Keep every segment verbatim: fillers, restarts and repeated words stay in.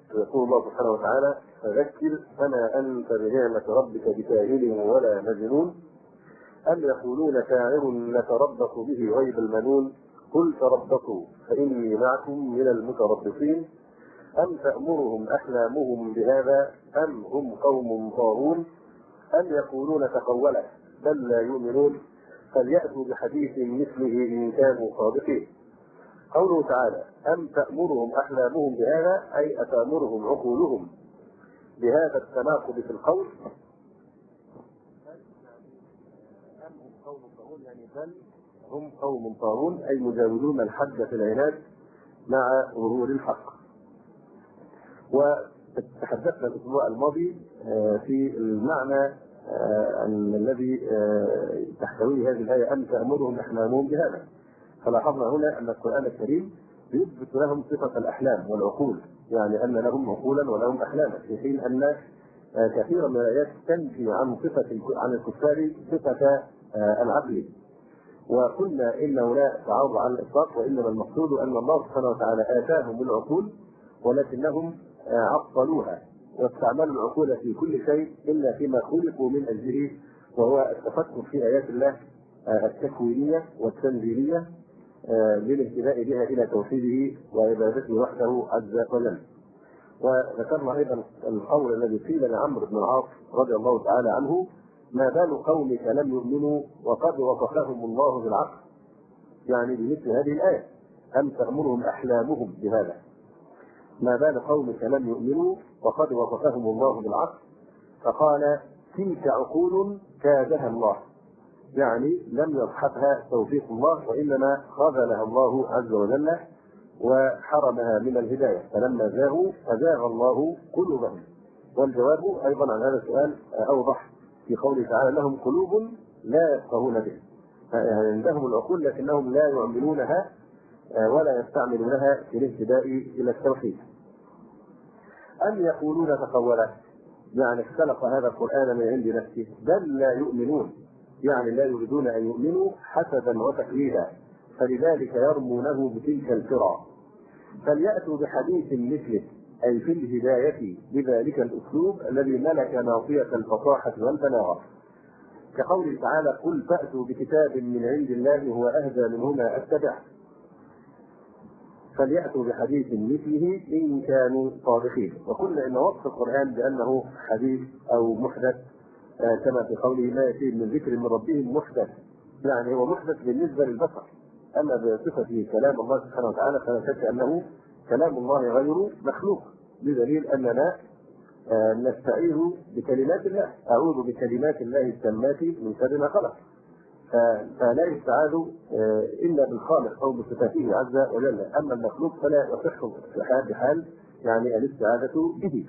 يقول الله سبحانه وتعالى: فذكر فما أنت بنعمة ربك بكاهن ولا مجنون أم يقولون شاعر نتربص به ريب المنون قل تربصوا فإني معكم من المتربصين أم تأمرهم أحلامهم بهذا أم هم قوم طاغون أم يقولون تقوله بل لا يؤمنون فليأتوا بحديث مثله إن كانوا صادقين. قوله تعالى: أم تأمرهم أحلامهم بهذا، أي أتأمرهم عقولهم بهذا التناقض في القول؟ أم هم قوم طاغون، يعني بل هم قوم طاغون، أي مجاوزون الحد في العناد مع ظهور الحق. وتحدثنا الأسبوع الماضي في المعنى الذي تحتويه هذه الآية: أم تأمرهم أحلامهم بهذا. فلاحظنا هنا أن القرآن الكريم يثبت لهم صفة الأحلام والعقول، يعني أن لهم عقولا ولهم أحلاما، في حين أن كثيرا من الآيات تنفي عن صفة عن الكفار صفة العقل. وقلنا إنه لا تعارض على الإطلاق، وإنما المقصود أن الله سبحانه وتعالى آتاهم العقول ولكنهم عطلوها واستعملوا العقول في كل شيء إلا فيما خلقوا من أجله، وهو التفكر في آيات الله التكوينية والتنزيلية للاهتداء بها إلى توحيده وعبادته وحده عز وجل. وذكرنا أيضا القول الذي قيل لعمرو بن العاص رضي الله تعالى عنه: ما بال قومك لم يؤمنوا وقد وصفهم الله بالعقل، يعني بمثل هذه الآية: أم تأمرهم أحلامهم بهذا. ما بال قومك لم يؤمنوا وقد وصفهم الله بالعقل، فقال: تلك عقول كادها الله، يعني لم يصحبها توفيق الله، وإنما خذلها الله عز وجل وحرمها من الهداية، فلما زاغوا فزاغ الله قلوبهم. والجواب أيضا عن هذا السؤال أوضح في قوله تعالى: لهم قلوب لا يفقهون بها، يعني عندهم العقول لكنهم لا يؤمنونها ولا يستعملونها في الاهتداء إلى التوحيد. أم يقولون تقوله، يعني اختلق هذا القرآن من عند نفسه، بل لا يؤمنون، يعني لا يريدون أن يؤمنوا حسدا وتكليدا، فلذلك يرمونه بتلك الفرع. فليأتوا بحديث مثله، أي في الهداية بذلك الأسلوب الذي ملك ناصية الفصاحة والبلاغة، كقوله تعالى: قل فأتوا بكتاب من عند الله هو أهدى منهما أتبعه. فليأتوا بحديث مثله إن كانوا صادقين. وقلنا إن وصف القرآن بأنه حديث أو محدث كما في قوله: ما يأتي من ذكر من ربهم محدث، يعني هو محدث بالنسبة للبشر، أما بصفته كلام الله سبحانه وتعالى فلا شك أنه كلام الله غير مخلوق، بدليل أننا نستعيذ بكلمات الله: أعوذ بكلمات الله التامات من شر ما خلق. فلا يستعاذ إلا بالخالق أو بصفاته عز وجل، أما المخلوق فلا يصح بحال يعني الاستعاذة به.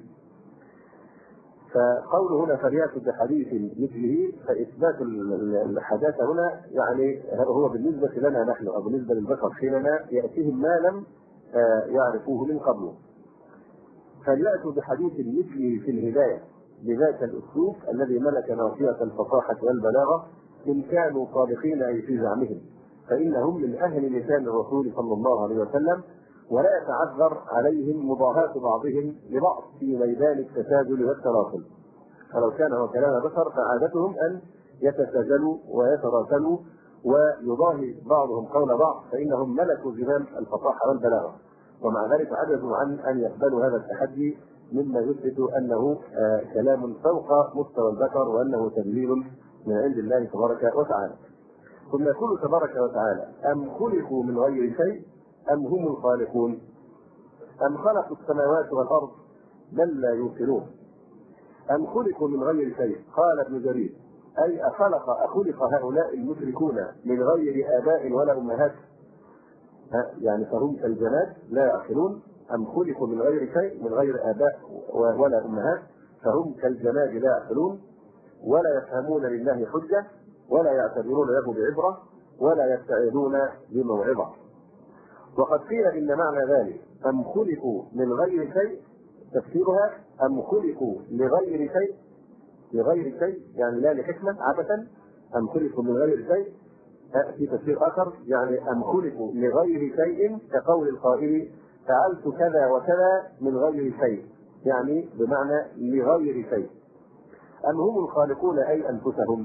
فقوله هنا فليأتوا بحديث مثله، فإثبات الحداثة هنا يعني هو بالنسبة لنا نحن أو بالنسبة للبشر حينما يأتيهم ما لم يعرفوه من قبله. فليأتوا بحديث مثله في الهداية بذات الأسلوب الذي ملك ناصية الفصاحة والبلاغة، إن كانوا صادقين أي في زعمهم، فإنهم من أهل لسان الرسول صلى الله عليه وسلم، ولا يتعذر عليهم مضاهاة بعضهم لبعض في ميدان التساجل والتراكم. فلو كان هو كلام بشر فعادتهم أن يتساجلوا ويتراسلوا ويضاهي بعضهم قول بعض، فإنهم ملكوا زمام الفصاحة والبلاغة، ومع ذلك عجزوا عن أن يقبلوا هذا التحدي، مما يثبت أنه كلام فوق مستوى البشر وأنه تدليل من عند الله تبارك وتعالى. ثم يقول تبارك وتعالى: أم خلقوا من غير شيء أم هم الخالقون أم خلقوا السماوات والأرض بل لا يوقنون. أم خلقوا من غير شيء، قال ابن جرير: أي أخلق أخلق هؤلاء المشركون من غير آباء ولا أمهات، يعني فهم كالجماد لا يعقلون. أم خلقوا من غير شيء، من غير آباء ولا أمهات، فهم كالجماد لا يعقلون ولا يفهمون لله حجة ولا يعتبرون له بعبرة ولا يتعظون بموعظة. وقد قيل إن معنى ذلك أم خلقوا من غير شيء تفسيرها أم خلقوا لغير شيء، لغير شيء يعني لا لحكمة عبثا. أم خلقوا من غير شيء في تفسير آخر يعني أم خلقوا لغير شيء كقول القائل: فعلت كذا وكذا من غير شيء، يعني بمعنى لغير شيء. أم هم الخالقون أي أنفسهم،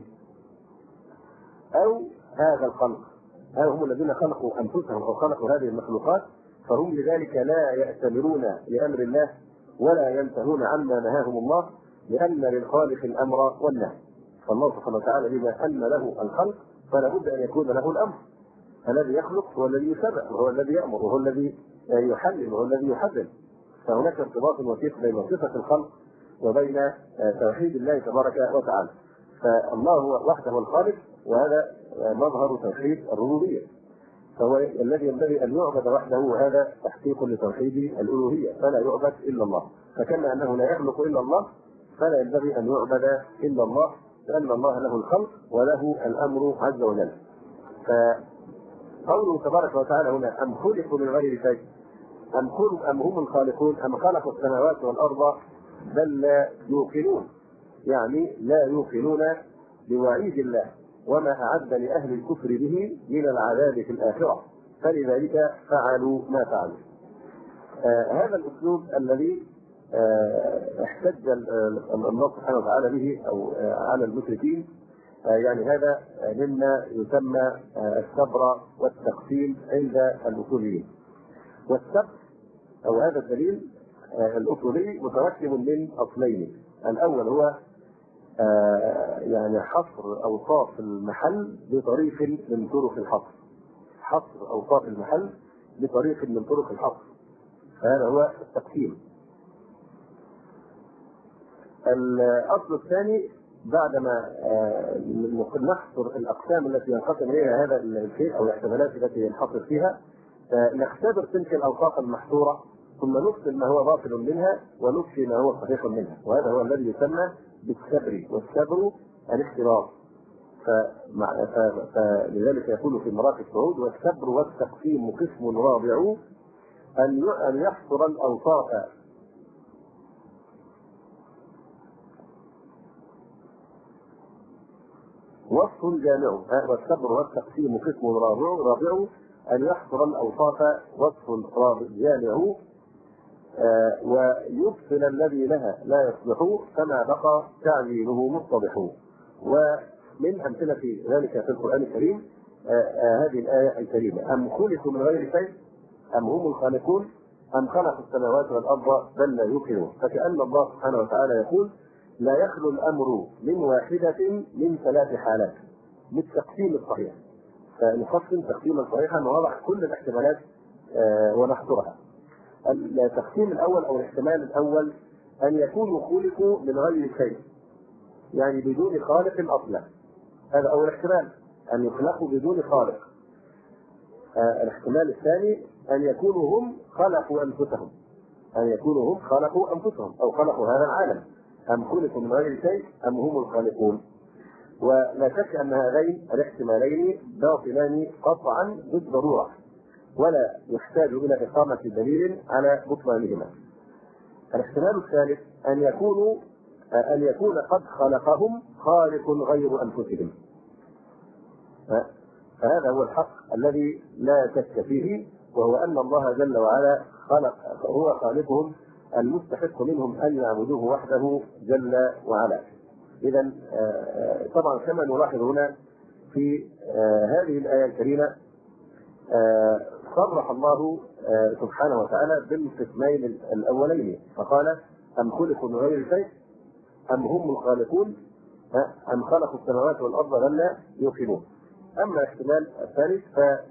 أو هذا الخلق، أو هم الذين خلقوا أنفسهم أو خلقوا هذه المخلوقات، فهم لذلك لا يأتمرون لأمر الله ولا ينتهون عما نهاهم الله، لأن للخالق الأمر والنهي. فالله سبحانه وتعالى بما أن له الخلق فلا بد أن يكون له الأمر. الذي يخلق هو الذي يتبع، وهو الذي يأمر، وهو الذي يحلل، وهو الذي يحدد. فهناك ارتباط وثيق بين صفة الخلق وبين توحيد الله تبارك وتعالى. فالله هو وحده الخالق، وهذا مظهر توحيد الربوبية، فهو الذي ينبغي أن يعبد وحده، وهذا تحقيق لتوحيد الألوهية، فلا يعبد إلا الله. فكما أنه لا يخلق إلا الله فلا ينبغي أن يعبد إلا الله، لأن الله له الخلق وله الأمر عز وجل. فقوله تبارك وتعالى هنا أم خلقوا من غير شيء، أم خلق أم هم الخالقون، أم خلقوا السماوات والأرض بل لا يوقنون، يعني لا يوقنون بوعيد الله وما أعد لأهل الكفر به من العذاب في الآخرة، فلذلك فعلوا ما فعلوا. آه هذا الأسلوب الذي آه احتج الله سبحانه وتعالى به أو آه على المشركين، آه يعني هذا مما يسمى آه السبر والتقسيم عند الأصوليين. والسبر أو هذا الدليل آه الأصولي متركب من أصلين. الأول هو آه يعني حصر أوصاف المحل بطريق من طرق الحصر، حصر أوصاف المحل بطريق من طرق الحصر، هذا هو التقسيم. الأصل الثاني بعدما آه نحصر الأقسام التي ينقسم إليها هذا الشيء أو الاحتمالات التي ينحصر فيها، آه نختبر تلك الأوصاف المحصورة ثم نفصل ما هو باطل منها ونفشي ما هو صحيح منها، وهذا هو الذي يسمى بالسبر، والسبر الاختبار. فلذلك يقول في مراقي الصعود والسبر والتقسيم قسم رابع أن يحصر الأوصاف وصف جامع. والسبر والتقسيم قسم رابع رابع أن يحصر الأوصاف وصف رابع جامع، آه ويبطل الذي لها لا يصلح كما بقى تعليله متضح. ومن أمثلة ذلك في القرآن الكريم آه آه هذه الآية الكريمة أم خلقوا من غير شيء أم هم الخالقون أم خلقوا السماوات والأرض بل لا يوقنون. فكأن الله سبحانه وتعالى يقول لا يخلو الأمر من واحدة من ثلاث حالات بالتقسيم الصحيح. فنقسم تقسيما صحيحا ونضع كل الاحتمالات آه ونحصرها. التقسيم الأول أو الاحتمال الأول أن يكونوا خلقوا من غير شيء، يعني بدون خالق أصلا، هذا أول احتمال، أن يخلقوا بدون خالق. آه الاحتمال الثاني أن يكونوا هم خلقوا أنفسهم، أن يكونوا هم خلقوا أنفسهم أو خلقوا هذا العالم. أم خلقوا من غير شيء أم هم الخالقون. ولا شك أن هذين الاحتمالين باطلان قطعا بالضرورة، ولا يحتاج إلى إقامة دليل على بطلانهما. الاحتمال الثالث أن يكونوا أن يكون قد خلقهم خالق غير أنفسهم، فهذا هو الحق الذي لا شك فيه، وهو أن الله جل وعلا خلق هو خالقهم المستحق منهم أن يعبدوه وحده جل وعلا. إذا طبعا كما نلاحظ هنا في هذه الآية الكريمة صرح الله سبحانه وتعالى بالقسمين الأولين، فقال أم خلقوا من غير شيء أم هم الخالقون أم خلقوا السماوات والأرض بل لا يوقنون. أما الاحتمال الثالث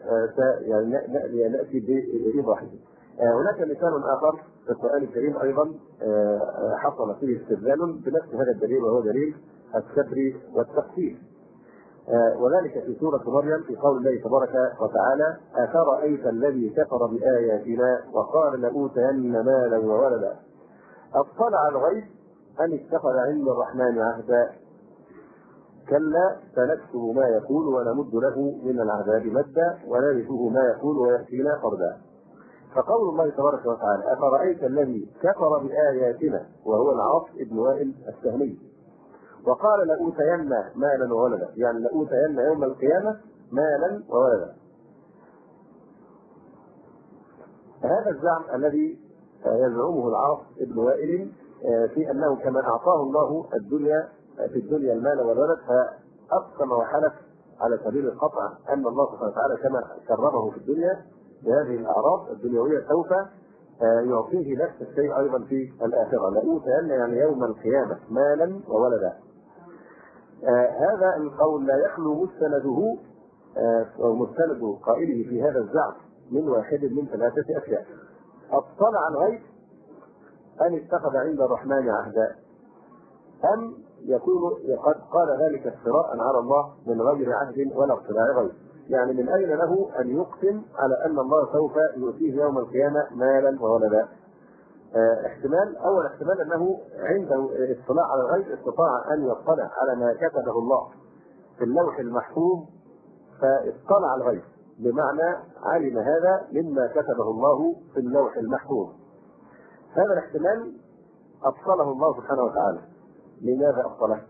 فنأتي بإيضاحه. هناك مثال آخر في القرآن الكريم أيضا حصل فيه استدلال بنفس هذا الدليل، وهو دليل السبر والتقسيم، وذلك في سورة مريم في قول الله تبارك وتعالى أفرأيت الذي كفر بآياتنا وقال لأوتين مالا وولدا أطلع الغيب أم اتخذ عند الرحمن عهدا كلا سنكتب ما يقول ونمد له من العذاب مدا ونرثه ما يقول ويأتينا فردا. فقول الله تبارك وتعالى أفرأيت الذي كفر بآياتنا وهو العاص ابن وائل السهمي وقال لأوتين مالا وولدا، يعني لأوتين يوم القيامة مالا وولدا. هذا الزعم الذي يزعمه العاص بن وائل في أنه كما أعطاه الله الدنيا في الدنيا المال والولد، فأقسم وحلف على سبيل القطع أن الله سبحانه وتعالى كما كرمه في الدنيا بهذه الأعراض الدنيوية سوف يعطيه نفس الشيء أيضا في الآخرة، لأوتين يعني يوم القيامة مالا وولدا. آه هذا القول لا يخلو مستنده آه أو مستند قائله في هذا الزعم من واحد من ثلاثة أشياء: اطلع الغيب، أن اتخذ عند الرحمن عهدا، أم يكون قد قال ذلك افتراء على الله من غير عهد ولا اطلاع غيب. يعني من أين له أن يقسم على أن الله سوف يؤتيه يوم القيامة مالا وولدا؟ اه احتمال أول احتمال أنه عنده اطلاع على الغيب، استطاع أن يطلع على ما كتبه الله في اللوح المحفوظ فاطلع على الغيب، بمعنى علم هذا مما كتبه الله في اللوح المحفوظ. هذا الاحتمال أبطله الله سبحانه وتعالى. لماذا أبطله؟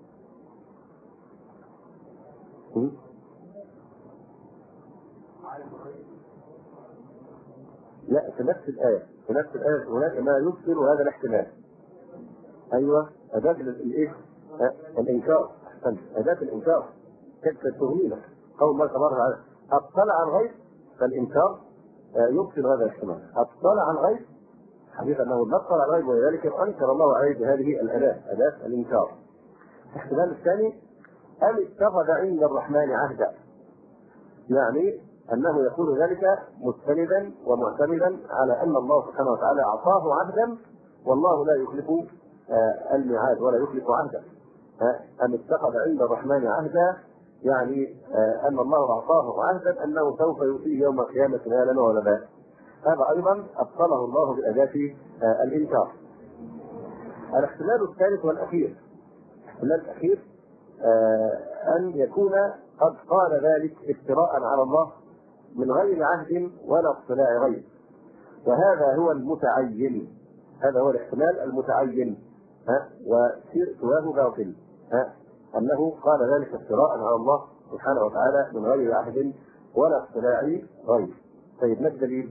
لا، في نفس الآية في نفس الآية هناك ما يبطل هذا الاحتمال. أيوه، أداة الإيه؟ الإنكار. أحسنت، أداة الإنكار كيف تغنينا قول الله تبارك وتعالى أطلع عن غيب، فالإنكار يبطل هذا الاحتمال. أطلع عن غيب حديث أنه لا اطلع عن غيب، ولذلك أنكر الله عليه بهذه الأداة، أداة الإنكار. الاحتمال الثاني: أم اتخذ عند الرحمن عهدا، يعني أنه يقول ذلك مستندا ومعتمدا على أن الله سبحانه وتعالى أعطاه عهدا والله لا يخلف الميعاد ولا يخلف عهدا. أم اتخذ عند الرحمن عهدا، يعني أن الله أعطاه عهدا أنه سوف يؤتيه يوم القيامة مالا وولدا. هذا أيضا أبطله الله بأداة الإنكار. الاحتمال الثالث والأخير، الاحتمال الأخير أن يكون قد قال ذلك افتراء على الله من غير عهد ولا اطلاع غيب، وهذا هو المتعين. هذا هو الاحتمال المتعين، ها وسواه باطل، ها أنه قال ذلك افتراء على الله سبحانه وتعالى من غير عهد ولا اطلاع غيب. طيب، ما الدليل؟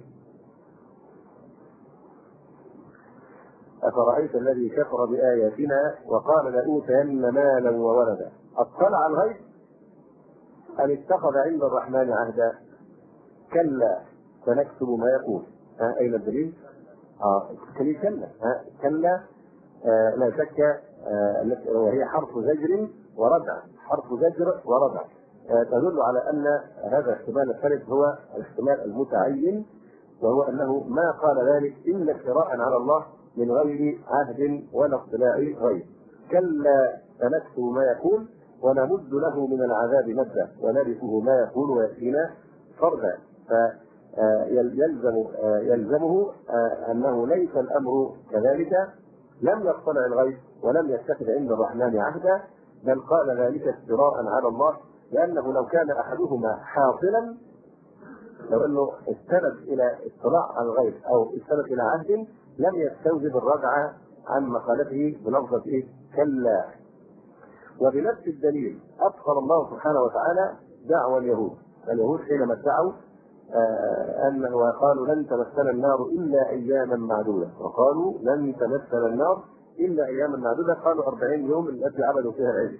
أفرأيت الذي كفر بآياتنا وقال لأوتين مالا وولدا اطلع الغيب أن اتخذ عند الرحمن عهدا كلا سنكتب ما يقول. ها أين الدليل؟ آه كلمة كلا. ها كلا آه لا شك آه وهي حرف زجر وردع، حرف زجر وردع آه تدل على أن هذا الاحتمال الثالث هو الاحتمال المتعين، وهو أنه ما قال ذلك إلا افتراء على الله من غير عهد ولا اطلاع غيب. كلا سنكتب ما يقول ونمد له من العذاب مدا ونرثه ما يقول ويأتينا فردا. فيلزم يلزمه أنه ليس الأمر كذلك، لم يطلع الغيب ولم يتخذ عند الرحمن عهدا، بل قال ذلك افتراء على الله، لأنه لو كان أحدهما حاصلا، لو أنه استند إلى اطلاع على الغيب أو استند إلى عهد، لم يستوجب الرجعة عن مقالته بلفظة إيه؟ كلا. وبنفس الدليل أبطل الله سبحانه وتعالى دعوى اليهود. اليهود حينما ادعوا آه أن وقالوا لن تمسنا النار إلا أياما معدودة، وقالوا لن تمسنا النار إلا أياما معدودة، قالوا أربعين يوم التي عبدوا فيها العجل.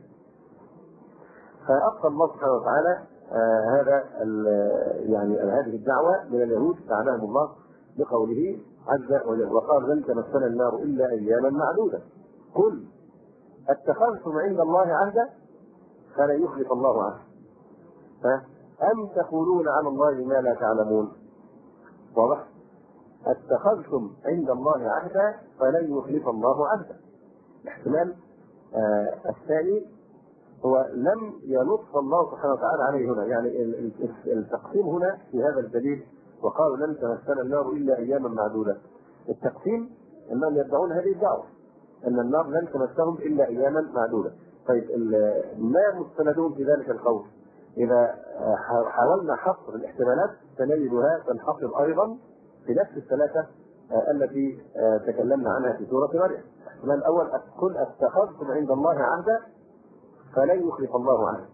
فأبطل الله سبحانه وتعالى آه هذا يعني هذه الدعوة من اليهود لعنهم الله بقوله عز وجل وقال لن تمسنا النار إلا أياما معدودة. قل اتخذتم عند الله عهدا فلن يخلف الله عهدا، أم تقولون على الله ما لا تعلمون. واضح؟ اتخذتم عند الله عهدا فلن يخلف الله عهدا. الاحتمال آه الثاني هو لم ينص الله سبحانه وتعالى عليه هنا، يعني التقسيم هنا في هذا الدليل وقالوا لن تمسنا النار إلا أياما معدودة. التقسيم أنهم يدعون هذه الدعوة أن النار لن تمسهم إلا أياما معدودة. طيب، ما مستندون في ذلك القول؟ إذا حاولنا حصر الاحتمالات سنجدها تنحصر أيضا في نفس الثلاثة التي تكلمنا عنها في سورة مريم. الاحتمال الأول قل اتخذتم عند الله عهدا فلن يخلف الله عهدا.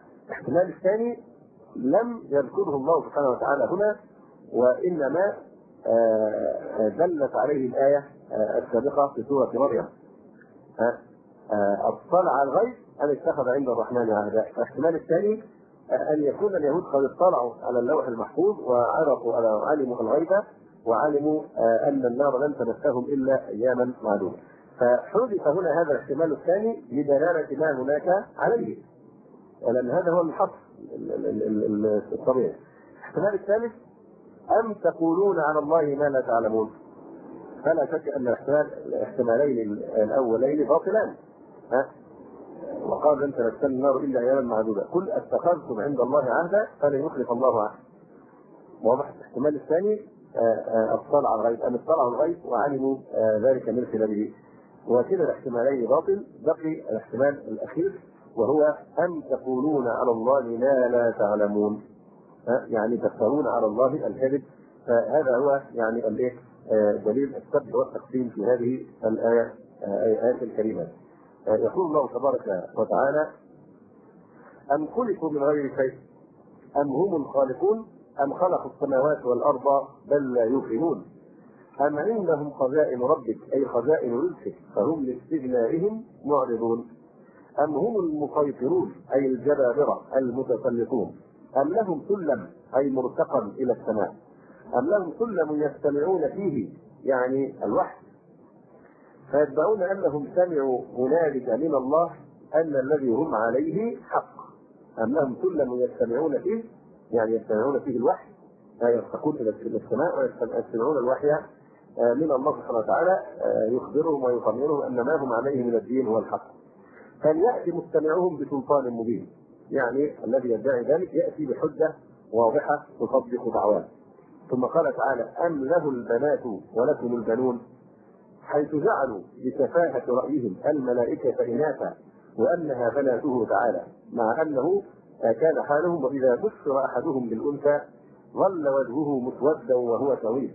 الاحتمال الثاني لم يذكره الله سبحانه وتعالى هنا، وإنما دلت عليه الآية السابقة في سورة مريم. اطلع الغيب أم اتخذ عند الرحمن عهدا. الاحتمال الثاني أن يكون اليهود قد اطلعوا على اللوح المحفوظ وعرفوا علموا الغيب وعلموا أن النار لن تمسهم إلا أياما معدودة. فحذف هنا هذا الاحتمال الثاني لدلالة ما هناك عليه، لأن هذا هو الحق الطبيعي. الاحتمال الثالث أم تقولون على الله ما لا تعلمون. فلا شك أن الاحتمالين الأولين باطلان. ها؟ وقال لن تمسنا النار إلا أياما معدودة. قل اتخذتم عند الله عهدا فلن يخلف الله عهدا. واضح. الاحتمال الثاني اطلع على الغيب أم اطلعوا الغيب وعلموا ذلك من خلاله. وكلا الاحتمالين باطل. بقي الاحتمال الأخير وهو أم تقولون على الله ما لا تعلمون. يعني تفترون على الله الكذب. فهذا هو يعني الايه دليل السب والتقسيم في هذه الآية الآيات الكريمة. يقول الله تبارك وتعالى أم خلقوا من غير شيء أم هم الخالقون أم خلقوا السماوات والأرض بل لا يوقنون أم عندهم خزائن ربك أي خزائن رزقك فهم لاستغنائهم معرضون أم هم المسيطرون أي الجبابرة المتسلطون أم لهم سلم أي مرتقى إلى السماء أم لهم سلم يستمعون فيه يعني الوحي فيتبعون أنهم سمعوا هنالك من الله أن الذي هم عليه حق. أم لهم سلم يستمعون فيه يعني يستمعون فيه الوحي يرتقون إلى السماء ويستمعون الوحي من الله سبحانه وتعالى يخبرهم ويطمئنهم أن ما هم عليه من الدين هو الحق. فليأتي مستمعهم بسلطان مبين يعني الذي يدعي ذلك يأتي بحجة واضحة تصدق دعواه. ثم قال تعالى أم له البنات ولكم البنون حيث جعلوا بسفاهة رأيهم الملائكة إناثا وأنها بناته تعالى مع أنه كان حالهم وإذا بشر أحدهم بالأنثى ظل وجهه مسودا وهو سويد.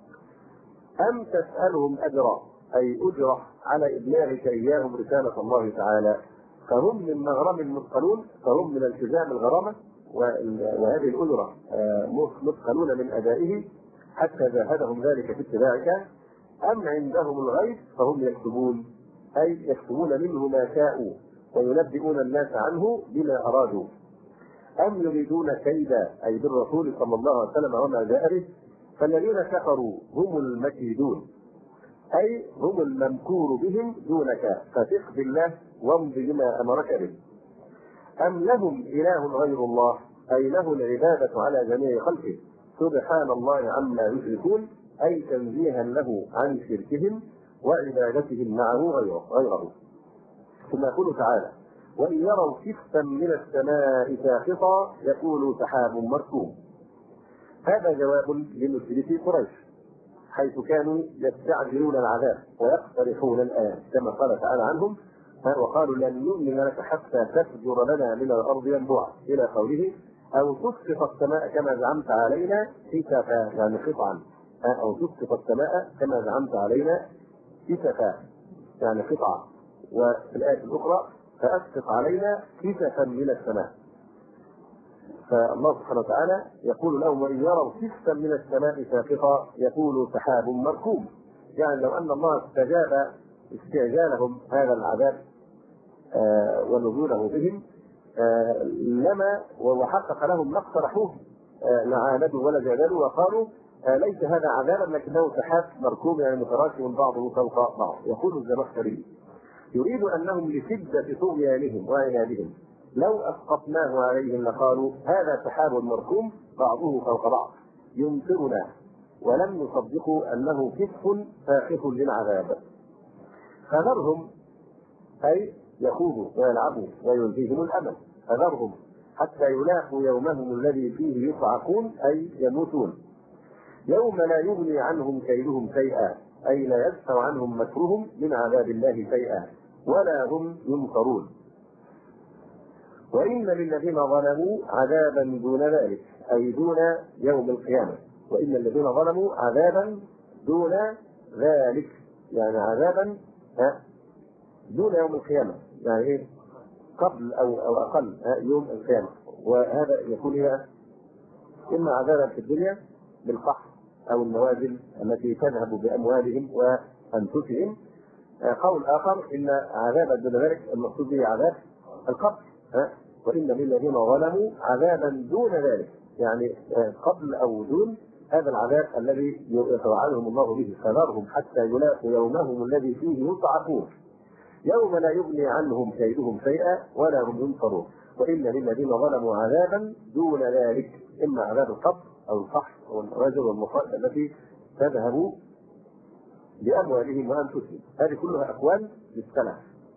أم تسألهم أجرا أي أجرة على إبلاغك إياهم رسالة الله تعالى فهم من مغرم مثقلون فهم من التزام الغرامة وهذه الأجرة مثقلون من أدائه حتى زاهدهم ذلك في اتباعك. أم عندهم الغيب فهم يكتبون أي يكتبون منه ما شاءوا وينبئون الناس عنه بما أرادوا. أم يريدون كيدا أي بالرسول صلى الله عليه وسلم وما جاء به فالذين كفروا هم المكيدون أي هم الممكور بهم دونك فثق بالله وامض بما أمرك به. أم لهم إله غير الله أي له العبادة على جميع خلقه سبحان الله عما يشركون أي تنزيها له عن شركهم وعبادتهم معه غيره. ثم يقول تعالى وإن يروا كسفا من السماء ساقطا يقولوا سحاب مركوم. هذا جواب لمشركي قريش حيث كانوا يستعجلون العذاب ويقترحون الآيات كما قال تعالى عنهم وقالوا لن نؤمن لك حتى تفجر لنا من الأرض ينبوعا إلى قوله أو تسقط السماء كما زعمت علينا كسفا يعني قطعا أو تسقط السماء كما زعمت علينا كسفا يعني قطعة. وفي الآية الأخرى فأسقط علينا كسفا من السماء. فالله سبحانه وتعالى يقول لهم وإن يروا كسفا من السماء ساقطا يقولوا سحاب مركوم يعني لو أن الله استجاب استعجالهم هذا العذاب آه ونزوله بهم آه لما وحقق لهم ما اقترحوه آه لعاندوا ولا جادلوا وقالوا آه ليس هذا عذابا لكنه سحاب مركوم يعني متراكم بعضه فوق بعض. يقول الزمخشري يريد أنهم لشدة طغيانهم وعنادهم لو أسقطناه عليهم لقالوا هذا سحاب مركوم بعضه فوق بعض يمطرنا ولم يصدقوا أنه كسف فاخف للعذاب. فذرهم أي يخوضوا ويلعبوا ويلهيهم الأمل فذرهم حتى يلاقوا يومهم الذي فيه يصعقون أي يموتون يوم لا يغني عنهم كيدهم شيئا أي لا يدفع عنهم مكرهم من عذاب الله شيئا ولا هم ينصرون. وإن للذين ظلموا عذابا دون ذلك أي دون يوم القيامة. وإن الذين ظلموا عذابا دون ذلك يعني عذابا دون يوم القيامة يعني إيه قبل أو أو أقل يوم القيامة. وهذا يكون إما عذابا في الدنيا بالقحط أو النوازل التي تذهب بأموالهم وأنفسهم. قول آخر إن عذابا دون ذلك المقصود به عذاب القبر، وإن للذين ظلموا عذابا دون ذلك، يعني قبل أو دون هذا العذاب الذي يتوعدهم الله به، فذرهم حتى يلاقوا يومهم الذي فيه يصعقون يوم لا يغني عنهم كيدهم شيئا ولا هم ينصرون. وإن للذين ظلموا عذابا دون ذلك، إما عذاب القبر أو الفحش أو النوازل والمصائب التي تذهب بأموالهم وأنفسهم. هذه كلها أقوال للسلف،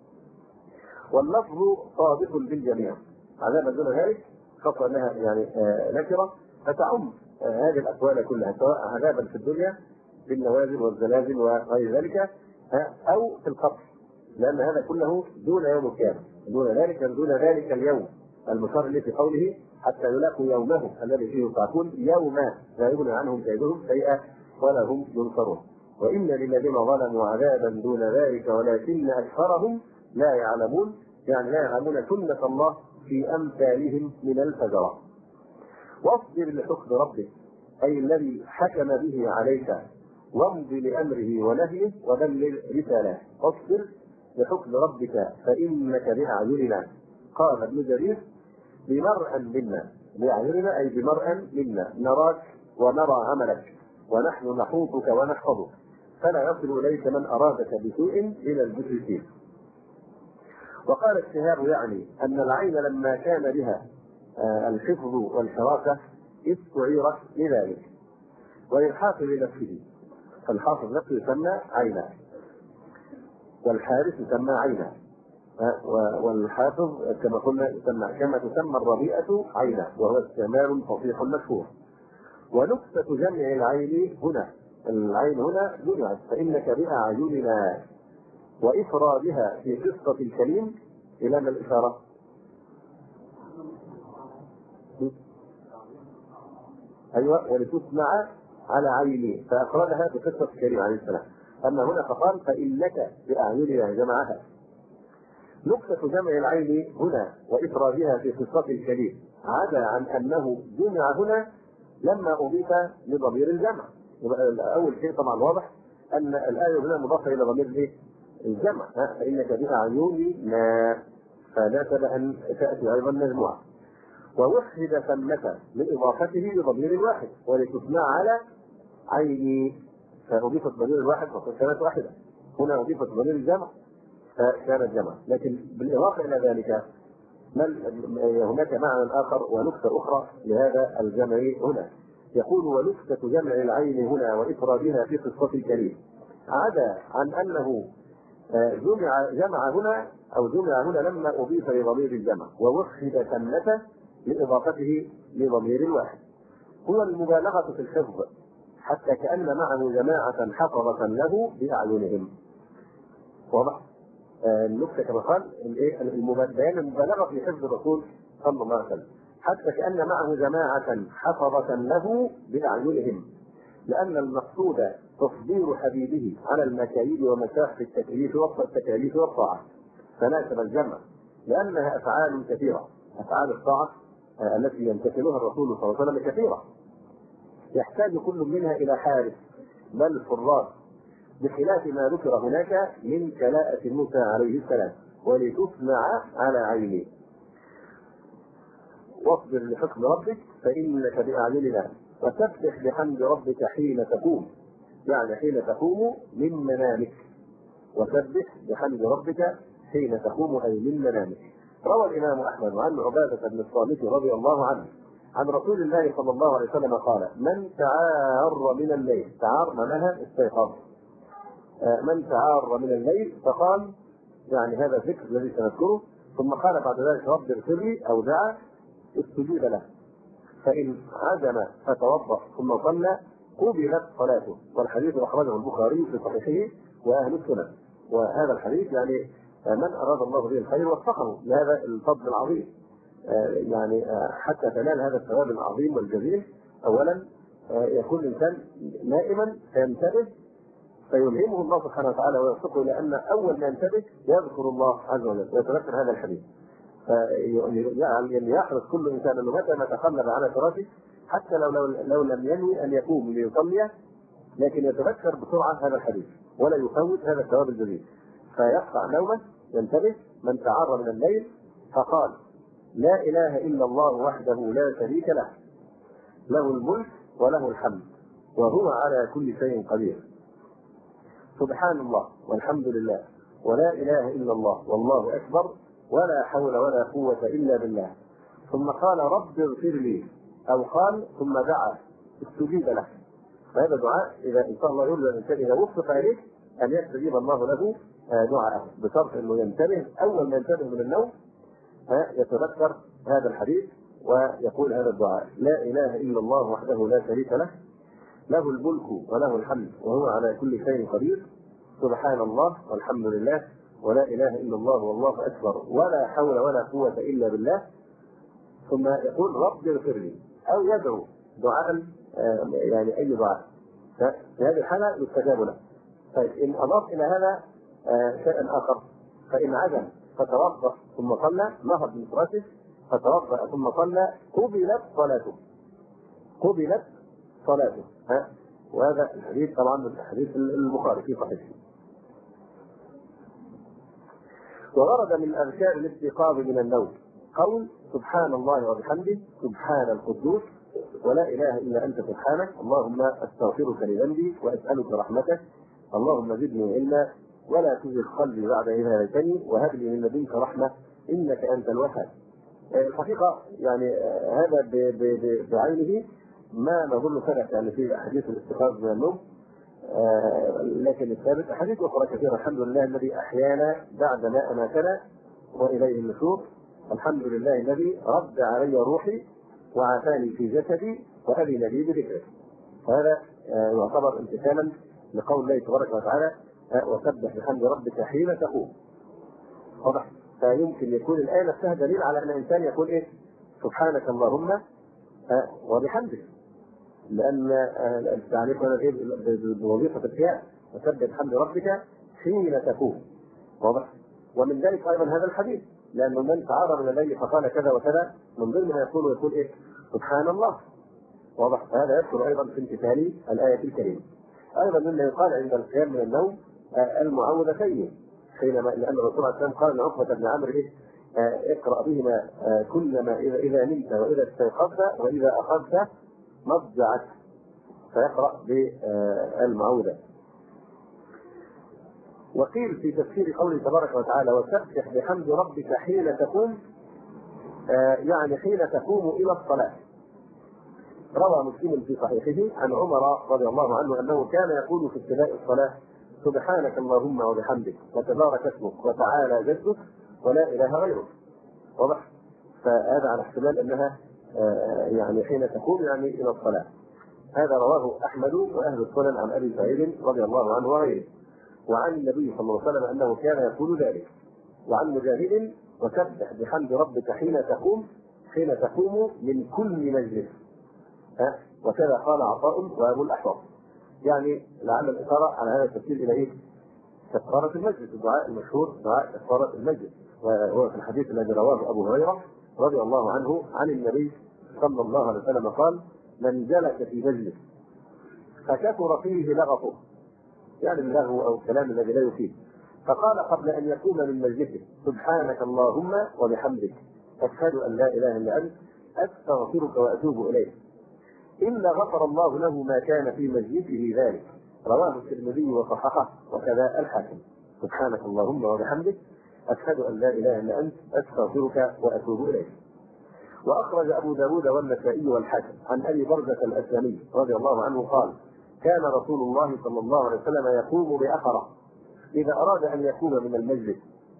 واللفظ صادق بالجميع. عذابا دون ذلك خطأ لها يعني نكرة فتعم هذه الأقوال كلها، سواء عذابا في الدنيا بالنوازل والزلازل وغير ذلك أو في القبر، لأن هذا كله دون يوم القيامة، دون ذلك دون ذلك اليوم المشار إليه في قوله حتى يلاقوا يومهم الذي فيه يصعقون يوم لا يغني عنهم كيدهم شيئا ولا هم ينصرون. وإن للذين ظلموا عذابا دون ذلك ولكن أكثرهم لا يعلمون، يعني لا يعلمون سنة الله في أمثالهم من الفجرة. واصبر لحكم ربك، أي الذي حكم به عليك، وامض لأمره ونهيه وبلغ رسالته. واصبر لحكم ربك فإنك بأعيننا. قال ابن جرير بمرء منا، بأعيننا أي بمرء منا، نراك ونرى عملك ونحن نحوطك ونحفظك، فلا يصل إليك من أرادك بسوء إلى المشركين. وقال الشهاب يعني أن العين لما كان بها الحفظ والحراسة استعيرت لذلك. وللحافظ نفسه، فالحافظ نفسه يسمى عينا، والحارس يسمى عينا، والحافظ كما قلنا يسمى كما تسمى الربيئة عينا، وهو استعمال فصيح مشهور. ونكتة جمع العين هنا، العين هنا جمعت فإنك بأعيننا، وإفرادها في قصة الكريم إلى ما الإشارة؟ أيوة، ولتسمع على عيني، فأخرجها في قصة الكريم عليه السلام. أما هنا فقال فإنك بأعيننا جمعها. نكتة جمع العين هنا وإفرادها في قصة الكريم عدا عن أنه جمع هنا لما أضيف لضمير الجمع. أول شيء طبعا واضح أن الآية هنا مضافة إلى ضمير الجمع، فإنك بأعيننا، فناسب أن تأتي أيضا مجموعة. ووحد ثمة لإضافته لضمير الواحد، ولتسمع على عيني، فأضيفت ضمير الواحد فكانت واحدة. هنا أضيفت ضمير الجمع فكانت جمع، لكن بالإضافة إلى ذلك هناك معنى آخر ونكتة أخرى لهذا الجمع هنا. يقول ونكتة جمع العين هنا وإفرادها في قصة الكريم عدا عن أنه جمع جمع هنا أو جمع هنا لما أضيف لضمير الجمع، ووحد ثمة لإضافته لضمير الواحد. هو المبالغة في الحفظ حتى كأن معه جماعة حفظة له بأعينهم. واضح؟ النكتة كما قال بيان المبالغة في حفظ الرسول صلى الله عليه وسلم، حتى كأن معه جماعة حفظة له بأعينهم، لأن المقصود تصدير حبيبه على المكايد ومساحة التكليف والتكاليف والطاعة، فناسب الجمع لأنها أفعال كثيرة. أفعال الطاعة التي يمتثلها الرسول صلى الله عليه وسلم كثيرة، يحتاج كل منها إلى حارس بل حراس، بخلاف ما ذكر هناك من كلاءة موسى عليه السلام ولتسمع على عيني. واصبر لحكم ربك فإنك بأعيننا، وسبح بحمد ربك حين تقوم، يعني حين تقوم من منامك، وسبح بحمد ربك حين تقوم أي من منامك. روى الإمام أحمد عن عبادة بن الصامت رضي الله عنه عن رسول الله صلى الله عليه وسلم قال من تعار من الليل، تعار معناها استيقاظ، من تعار من الليل، فقال يعني هذا الذكر الذي سنذكره، ثم قال بعد ذلك رب اغفر لي أو دعا استجيب له، فإن عزم فتوضأ ثم صلى قبلت صلاته. والحديث أخرجه البخاري في صحيحه وأهل السنن. وهذا الحديث يعني من أراد الله به الخير وفقه لهذا الفضل العظيم، يعني حتى تنال هذا الثواب العظيم والجزيل. أولا يكون الإنسان نائما فينتبه فيلهمه الله سبحانه وتعالى ويوفقه إلى أن أول ما ينتبه يذكر الله عز وجل ويتذكر هذا الحديث. يعني يحرص كل إنسان أنه متى ما تقلب على فراشه حتى لو, لو, لو لم ينوي أن يقوم ليصلي لكن يتذكر بسرعة هذا الحديث ولا يفوت هذا الثواب الجزيل، فيقطع نومه، ينتبه من تعر من الليل فقال لا إله إلا الله وحده لا شريك له، له الملك وله الحمد وهو على كل شيء قدير، سبحان الله والحمد لله ولا إله إلا الله والله أكبر ولا حول ولا قوة إلا بالله. ثم قال رب اغفر لي، أو قال ثم دعا استجيب له. فهذا دعاء إذا إن شاء الله يرجى الإنسان إذا وفق إليه أن يستجيب الله له دعاءه، بشرط أنه ينتبه أول ما ينتبه من النوم يتذكر هذا الحديث ويقول هذا الدعاء لا إله إلا الله وحده لا شريك له، له الملك وله الحمد وهو على كل شيء قدير، سبحان الله والحمد لله ولا إله إلا الله والله أكبر ولا حول ولا قوة إلا بالله. ثم يقول رب اغفر لي، أو يدعو دعاء يعني أي دعاء في هذه الحالة يستجاب له. طيب إن أضاف إلى هذا شيئا آخر، فإن عزم فتوضأ ثم صلى، نهض من فراسه فتوضأ ثم صلى قبلت صلاته، قبلت صلاته. ها وهذا الحديث طبعا من الحديث البخاري في صحيحه. وورد من أذكار الاستيقاظ من النوم قول سبحان الله وبحمده سبحان القدوس ولا إله إلا أنت سبحانك اللهم أستغفرك لذنبي وأسألك رحمتك اللهم زدني علما ولا تزغ قلبي بعد إذ هديتني وهب لي من لدنك رحمة إنك أنت الوهاب. الحقيقة يعني هذا بعينه ما نظن ثبت يعني في أحاديث الاستيقاظ من النوم، آه لكن الثابت أحاديث أخرى كثيرة. الحمد لله الذي أحيانا بعد ما أماتنا وإليه النشور، الحمد لله الذي رد علي روحي وعافاني في جسدي وأذن لي بذكره. هذا آه يعتبر امتثالا لقول الله تبارك وتعالى آه وسبح بحمد ربك حين تقوم. واضح؟ فيمكن يكون الآية نفسها دليل على أن الإنسان يقول إيه؟ سبحانك اللهم آه وبحمدك، لأن التعريف هنا بوظيفة القيام وسبح بحمد ربك حين تقوم. واضح؟ ومن ذلك أيضا هذا الحديث، لأنه من تعار من الليل فقال كذا وكذا من ضمن ما يقول ويقول إيه؟ سبحان الله. واضح؟ هذا يذكر أيضا في امتثال الآية الكريمة. أيضا مما يقال عند القيام من النوم المعوذتين، حينما لأن الرسول صلى الله عليه وسلم قال لعقبة بن عمرو إيه؟ اقرأ بهما كلما إذا إذا نمت وإذا استيقظت وإذا أخذت مضجعك، فيقرأ بالمعوذة. وقيل في تفسير قوله تبارك وتعالى وسبح بحمد ربك حين تقوم، يعني حين تقوم إلى الصلاة. روى مسلم في صحيحه عن عمر رضي الله عنه أنه كان يقول في ابتداء الصلاة سبحانك اللهم وبحمدك وتبارك اسمك وتعالى جدك ولا إله غيرك. واضح؟ فهذا على احتمال أنها يعني حين تقوم يعني إلى الصلاة. هذا رواه أحمد وأهل السنن عن أبي سعيد رضي الله عنه وغيره، وعن النبي صلى الله عليه وسلم أنه كان يقول ذلك. وعن مجاهد وسبح بحمد ربك حين تقوم، حين تقوم من كل مجلس. ها وكذا قال عطاء وأبو الأحوص. يعني لعل الإشارة على هذا التفسير إلى إيه؟ كفارة المجلس، الدعاء المشهور دعاء كفارة المجلس، وهو في الحديث الذي رواه أبو هريرة رضي الله عنه عن النبي صلى الله عليه وسلم قال من جلس في مجلس فكثر فيه لغطه، يعني اللغو أو الكلام الذي لا يفيد، فقال قبل أن يقوم من مجلسه سبحانك اللهم وبحمدك أشهد أن لا إله إلا أنت أستغفرك وأتوب إليك، إلا غفر الله له ما كان في مجلسه ذلك. رواه الترمذي وصححه وكذا الحاكم. سبحانك اللهم وبحمدك أشهد أن لا إله إلا أنت أستغفرك وأتوب إليك. وأخرج أبو داود والنسائي والحاكم عن أبي برزة الأسلمي رضي الله عنه قال كان رسول الله صلى الله عليه وسلم يقوم بأثره إذا أراد أن يقوم من المجلس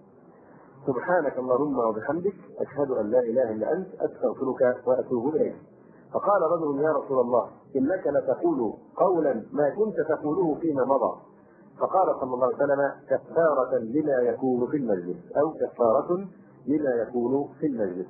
سبحانك اللهم وبحمدك أشهد أن لا إله إلا أنت أستغفرك وأتوب إليك. فقال رجل يا رسول الله إنك لتقول قولا ما كنت تقوله فيما مضى، فقال صلى الله عليه وسلم كفارة لما يكون في المجلس، أو كفارة لما يكون في المجلس.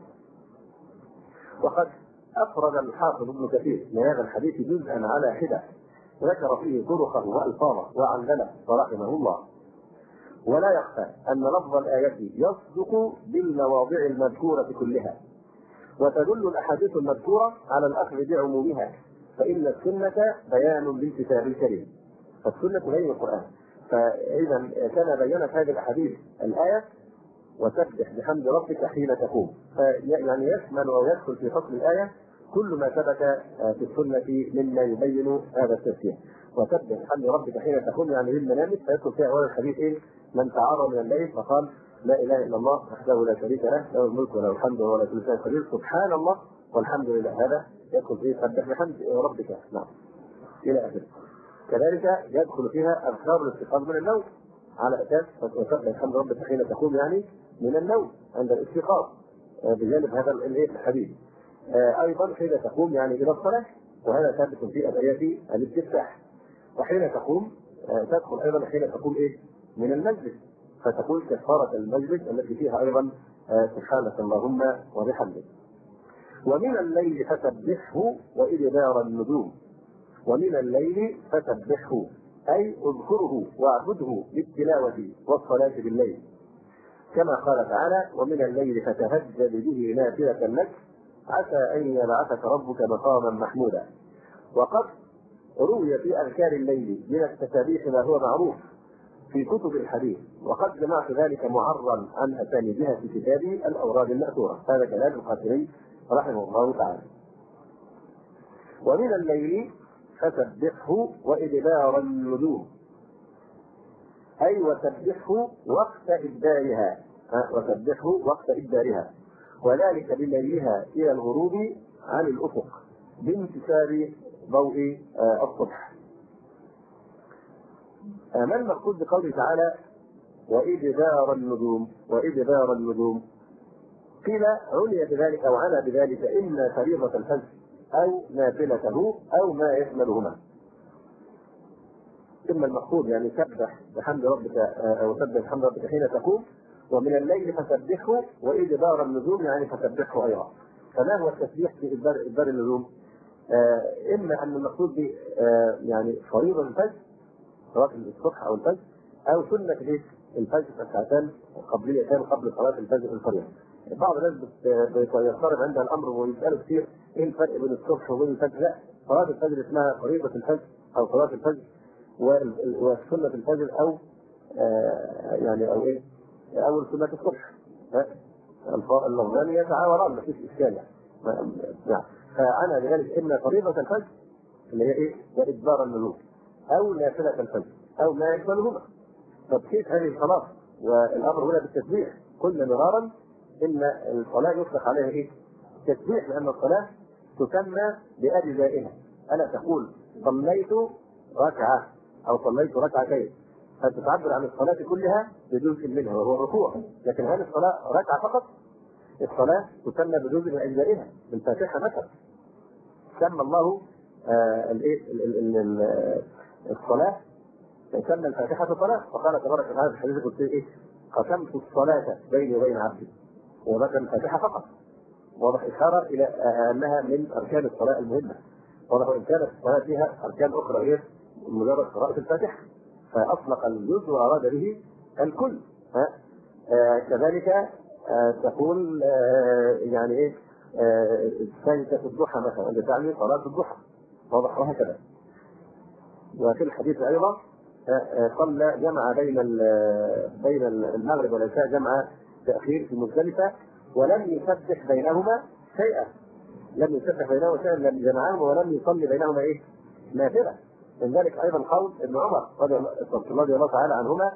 وقد أفرد الحافظ ابن كثير لهذا الحديث جزءا على حدة ذكر فيه طرقه وألفاظه وعنزله ورحمه الله. ولا يخفى أن لفظ الآية يصدق بالمواضع المذكورة كلها، وتدل الأحاديث المذكورة على الأخذ بعمومها فإن السنة بيان للكتاب الكريم، فالسنة تبين القرآن. فإذا كان بينت هذه الأحاديث الآية وسبح بحمد ربك حين تقوم، يعني يشمل أو يدخل في فصل الآية كل ما ثبت في السنة مما يبين هذا التسبيح. وسبح بحمد ربك حين تقوم يعني للمنامك، فيدخل فيها أول الحديث إيه؟ من تعرض من الليل فقال لا إله إلا الله وحده لا شريك له له الملك وله الحمد وهو على كل شيء قدير سبحان الله والحمد لله، هذا يدخل فيه سبح بحمد ربك. نعم إلى آخره. كذلك يدخل فيها أذكار الاستيقاظ من النوم على أساس وسبح بحمد ربك حين تقوم يعني من النوم عند الاستيقاظ بجانب هذا الحديث. أيضا حين تقوم يعني إلى الصلاة، وهذا ثابت في أدعية الاستفتاح. وحين تقوم تدخل أيضا حين تقوم إيه؟ من المسجد، فتقول كفارة المسجد التي فيها أيضا سبحانك اللهم وبحمدك. ومن الليل فسبحه وإدبار النجوم. ومن الليل فسبحه أي اذكره واعبده بالتلاوة والصلاة بالليل، كما قال تعالى ومن الليل فتهجد به نافلة لك عسى أن يبعثك ربك مقاما محمودا. وقد روي في أذكار الليل من التسابيح ما هو معروف في كتب الحديث، وقد جمعت ذلك معرا عن أسانيدها في كتاب الأوراد المأثورة. هذا كلام القاسمي رحمه الله تعالى. ومن الليل فسبحه وإدبار النجوم أي وسبحه وقت إدبارها، وسبحه وقت إدبارها، وذلك بميلها إلى الغروب عن الأفق بانتشار ضوء الصبح. ما المقصود بقوله تعالى وإدبار النجوم؟ وإدبار النجوم قيل عني بذلك أو عنى بذلك إما فريضة الفجر أو نافلته أو ما يشملهما. ثم المقصود يعني سبح بحمد ربك أو سبح بحمد ربك حين تقوم، ومن الليل فسبحه وإدبار النجوم يعني فسبحه أيضا. فما هو التسبيح في إدبار, إدبار النجوم؟ آه إما أن المقصود به آه يعني فريضة الفجر صلاة الصبح أو الفجر، أو سنة الفجر ركعتان قبليتان قبل صلاة الفجر الفريضة. بعض الناس بيضطرب عندها الأمر ويسألوا كثير إيه الفرق بين الصبح وبين الفجر؟ لا، صلاة الفجر اسمها فريضة الفجر أو صلاة الفجر، وسنة الفجر أو آه يعني أو إيه أو سنة الصبح. اللفظان يتعاوران ما فيش إشكال يعني. نعم. فأنا بذلك إما فريضة الفجر اللي هي إيه؟ وإدبار النجوم، أو نافلة الفجر أو ما يشملهما. طب كيف هذه الصلاة؟ والأمر هنا بالتسبيح. قلنا مرارا إن الصلاة يطلق عليها إيه؟ تسبيح، لأن الصلاة تسمى بأجزائها. ألا تقول صليت ركعة أو صليت ركعتين، فتعبر عن الصلاة كلها بجزء منها وهو الركوع. لكن هل الصلاة ركعة فقط؟ الصلاة تسمى بجزء من أجزائها. الفاتحة مثلا سمى الله آه الصلاة سمى الفاتحة صلاة، وقال تبارك وتعالى في الحديث القدسي إيه؟ قسمت الصلاة بيني وبين عبدي، وذكر الفاتحة فقط. واضح إشارة إلى أنها من أركان الصلاة المهمة. واضح إن كانت الصلاة فيها أركان أخرى غير مجرد قراءة الفاتحة، فأطلق الجزء وأراد به الكل. ها؟ آه كذلك آه تقول آه يعني إيه سجدة الضحى مثلا اللي تعني صلاة الضحى. واضح وهكذا. وفي الحديث أيضا صلى جمع بين بين المغرب والعشاء جمع تأخير في مزدلفة ولم يسبح بينهما شيئا. لم يسبح بينهما شيئا، لم جمعهما ولم يصلي بينهما إيه؟ نافلة. من ذلك أيضا قول ابن عمر رضي الله تعالى عنهما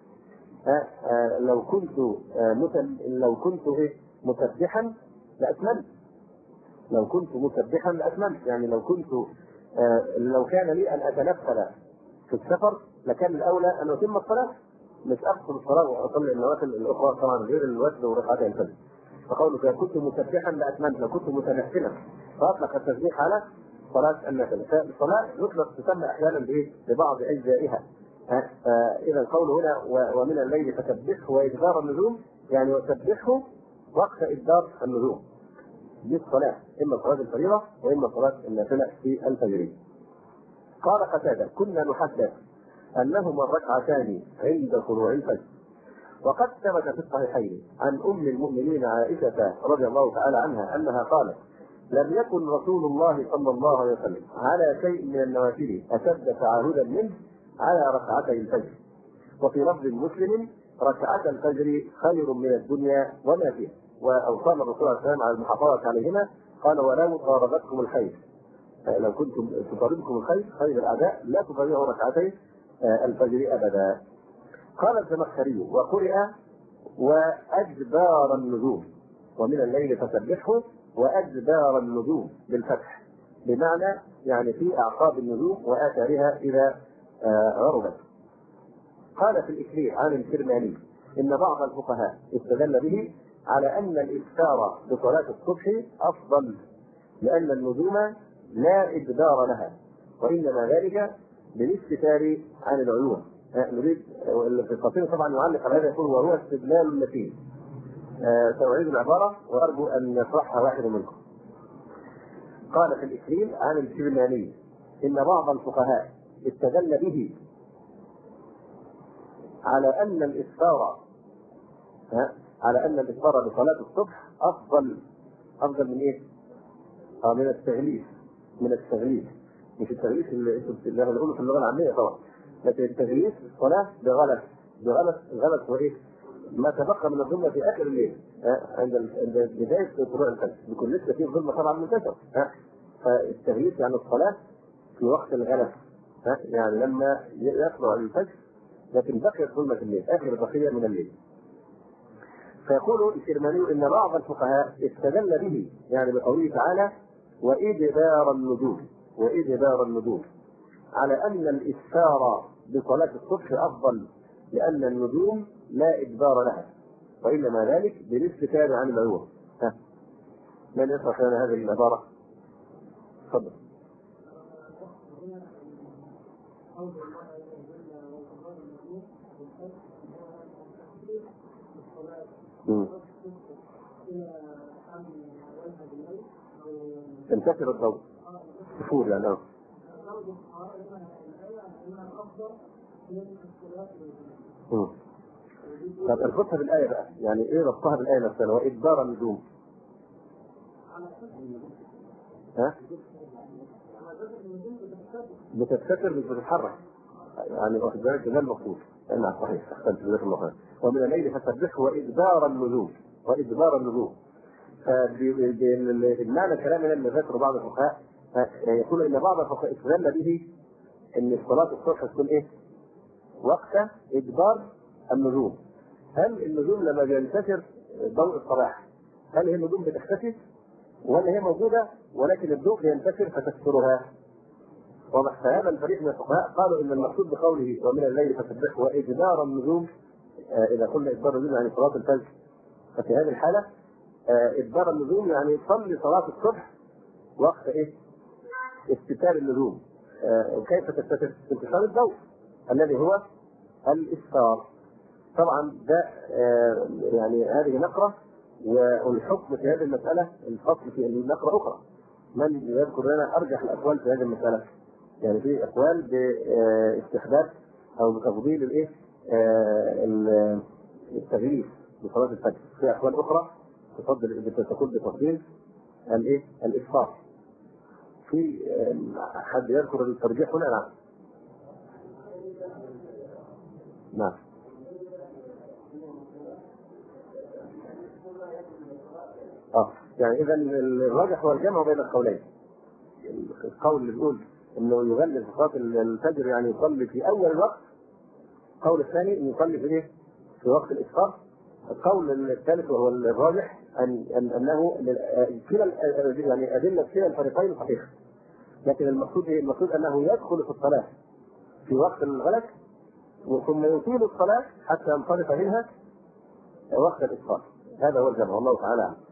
لو كنت لو كنت إيه؟ مسبحا لأتممت. لو كنت مسبحا لأتممت، يعني لو كنت لو كان لي أن أتنفل في السفر لكان الأولى أن أتم الصلاة، مش أقصر الصلاة وأصلي النوافل الأخرى طبعا غير الوتر وركعتي الفجر. فقوله كنت مسبحا لأتممت، لو كنت متنفلا فأطلق التسبيح على صلاة النافلة. فالصلاة يطلق تسمى أحيانا بإيه؟ ببعض أجزائها. فإذا القول هنا ومن الليل فسبحه وإدبار النجوم يعني وسبحه وقت إدبار النجوم بالصلاة، إما صلاة الفريضة وإما صلاة النافلة في الفجر. قال قتادة كنا نحدث أنهما الركعتان عند طلوع الفجر. وقد ثبت في الصحيحين عن أم المؤمنين عائشة رضي الله تعالى عنها أنها قالت لم يكن رسول الله صلى الله عليه وسلم على شيء من النوافل أشد تعاهدا منه على ركعتي الفجر. وفي لفظ مسلم: ركعتا الفجر خير من الدنيا وما فيها. وأوصانا الرسول صلى الله عليه وسلم على المحافظة عليهما، قال: ولو طاردتكم الخير، لو كنتم تطاردكم الخير خير الأعداء لا تضيعوا ركعتي الفجر أبدا. قال الزمخشري: وقرئ وأدبار النجوم، ومن الليل فسبحه وأدبار النجوم بالفتح، بمعنى يعني في أعقاب النجوم وآثارها إذا غربت. قال في الإكليل عن الكرماني: إن بعض الفقهاء استدل به على أن الإكثار بصلاة الصبح أفضل، لأن النجوم لا إدبار لها، وإنما ذلك بالاستتار عن العيون. نريد في القصيدة طبعا يعلق على هذا يقول: وهو استدلال المتين. سأعيد العبارة وأرجو أن يشرحها واحد منكم. قال في الإكليل عن الكرماني: إن بعض الفقهاء استدل به على أن الإسفار على أن الإسفار بصلاة الصبح أفضل أفضل من إيه؟ آه من التغليف من التغليف مش التغليف اللي اللي بنقوله في اللغة العامية طبعا، لكن التغليف الصلاة بغلس بغلس غلس وإيه؟ ما تبقى من الظلمة في آخر الليل عند عند بداية طلوع الفجر، بيكون لسه فيه ظلمة طبعا منتشرة. فالتغليف يعني الصلاة في وقت الغلس، يعني لما يطلع الفجر لكن بقيت ظلمة الليل، آخر بقية من الليل. فيقول الكرماني: إن بعض الفقهاء استدل به يعني بقوله تعالى: وإدبار النجوم وإدبار النجوم على أن الإسفار بصلاة الصبح أفضل، لأن النجوم لا إدبار لها، وإنما ذلك بالاستتار عن العيون. ها من يشرح لنا هذه العبارة؟ تفضل. تنتشر الضوء كفور يعني اه طب اربطها بالآية بقى، يعني ايه ربطها بالآية نفسها؟ وإدبار النجوم ها بتتستر مش بتتحرك، يعني واخد بالك ده المقصود. نعم صحيح، احسنت جزاك الله خير. ومن الليل فسبحه وإدبار النجوم وإدبار النجوم. فبمعنى كلامنا اللي ذكره بعض الفقهاء يقول ان بعض الفقهاء استدل به ان صلاه الصبح تكون ايه؟ وقت ادبار النجوم. هل النجوم لما بينتشر ضوء الصباح هل هي النجوم بتختفي ولا هي موجوده ولكن الضوء بينتشر فتكسرها؟ واضح. فهذا الفريق من الفقهاء قالوا ان المقصود بقوله ومن الليل فسبحه وادبار النجوم، آه اذا قلنا ادبار النجوم يعني صلاه الفجر، ففي هذه الحاله إدبار النجوم يعني صلي صلاة الصبح وقت إيه؟ استتار النجوم. آه كيف تستتر؟ انتشار الضوء الذي هو الإسفار. طبعا ده آه يعني هذه نقرة، والحكم في هذه المسألة الفصل في نقرة أخرى. من يذكر لنا أرجح الأقوال في هذه المسألة؟ يعني في أقوال باستحباب أو بتفضيل الإيه؟ آه التغليف بصلاة الفجر، في أقوال أخرى تفضل تقول بتفضيل الايه؟ الإسفار. في حد يذكر الترجيح هنا؟ نعم. نعم. اه يعني اذا الراجح هو الجمع بين القولين. القول اللي بيقول انه يغلل صلاه الفجر يعني يصلي في اول الوقت، القول الثاني انه يصلي في ايه؟ في وقت الاسفار. القول الثالث وهو الراجح ان ان انه كلا يعني ادله كلا الفريقين صحيحه، لكن المقصود ايه؟ المقصود انه يدخل في الصلاه في وقت الغلس ثم يطيل الصلاه حتى ينصرف منها وقت الاسفار. هذا هو الجمع والله تعالى.